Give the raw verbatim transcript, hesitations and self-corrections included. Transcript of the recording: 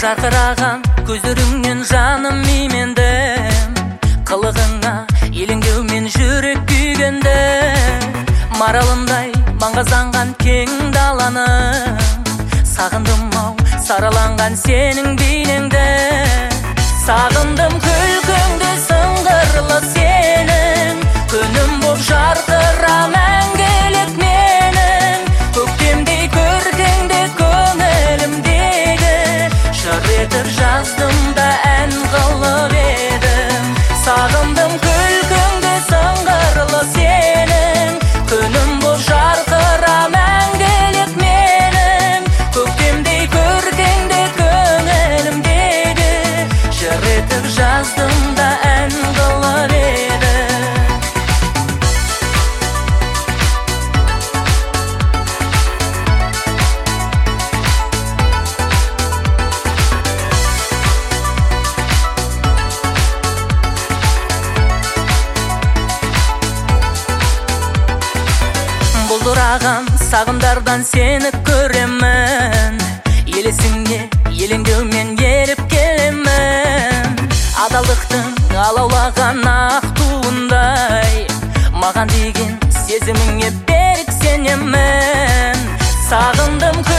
жарқыраған көздеріңнен жаным имендім, қылығыңа елеңдеумен жүрек күйгенді, маралындай маңғазданған кең даланы, сағындым ау сараланған сенің бейнеңді, сағындым күлкіңді сыңғырлы сенің, күнім боп жарқыра мәңгілік менің, көктемдей көркіңді көңілімдегі, жыр етіп жаздым да ән қылып едім. Сағындым күлкіңді сыңғырлы сенің, күнім боп жарқыра мәңгілік менің, көктемдей көркіңді көңілімдегі, жыр етіп жаздым да ән қылып едім. Бұлдыраған сағымдардан сені көремін, елесіңе елеңдеумен еріп келемін, адалдықтың алаулаған ақ туындай, маған деген сезіміңе берік сенемін. Сағындым